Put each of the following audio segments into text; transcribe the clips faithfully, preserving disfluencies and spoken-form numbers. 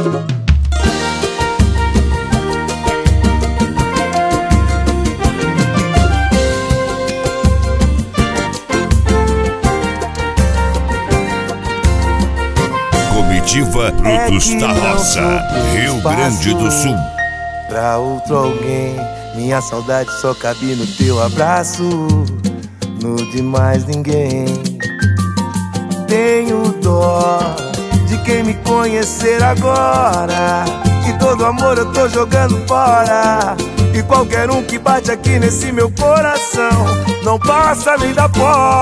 Comitiva Brutos É da Roça, Rio Grande do Sul. Pra outro alguém, minha saudade só cabe no teu abraço, no de mais ninguém. Tenho dó de quem me conhecer agora, que todo amor eu tô jogando fora. E qualquer um que bate aqui nesse meu coração não passa nem da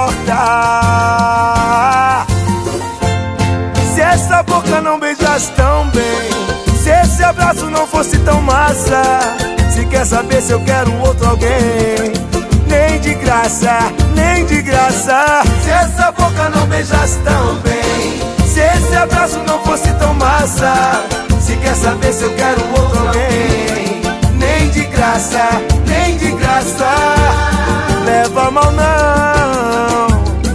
porta. Se essa boca não beijasse tão bem, se esse abraço não fosse tão massa, se quer saber se eu quero um outro alguém, nem de graça, nem de graça. Se essa boca não beijasse tão bem, se esse abraço não fosse tão massa, se quer saber se eu quero um outro alguém, nem de graça, nem de graça. Leva mal não,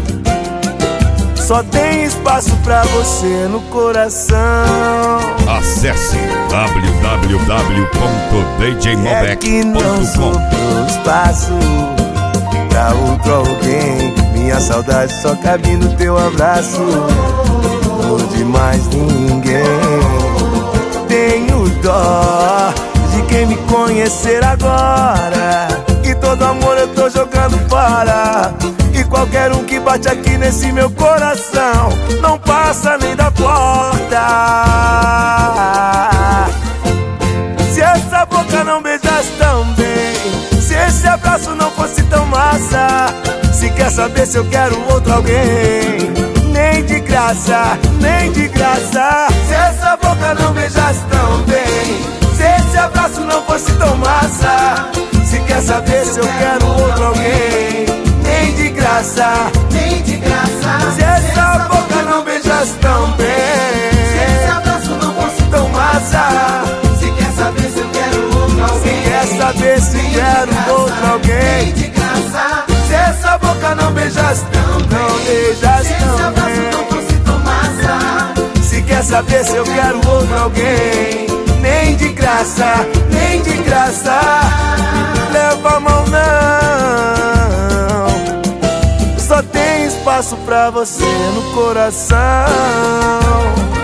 só tem espaço pra você no coração. Acesse w w w ponto d j É que mobec não ponto com. sobrou espaço pra outro alguém. Minha saudade só cabe no teu abraço, não de mais ninguém. Tenho dó de quem me conhecer agora, que todo amor eu tô jogando fora. E qualquer um que bate aqui nesse meu coração não passa nem da porta. Se essa boca não beijasse tão bem, se esse abraço não fosse tão massa, se quer saber se eu quero outro alguém, nem de graça, nem de graça. Se essa boca não beijasse tão bem, se esse abraço não fosse tão massa, se quer saber se eu quero outro alguém, nem de graça, Nem de graça. se essa boca não beijasse tão bem, Se esse abraço não fosse tão massa, Se quer saber se eu quero outro alguém, quer saber se quero outro nem alguém. de graça. Se essa boca não beijasse tão, não beijasse Se esse tão abraço não bem, fosse tão massa, se quer saber se eu quero outro alguém, nem de graça, nem de graça. Leva a mão não, só tem espaço pra você no coração.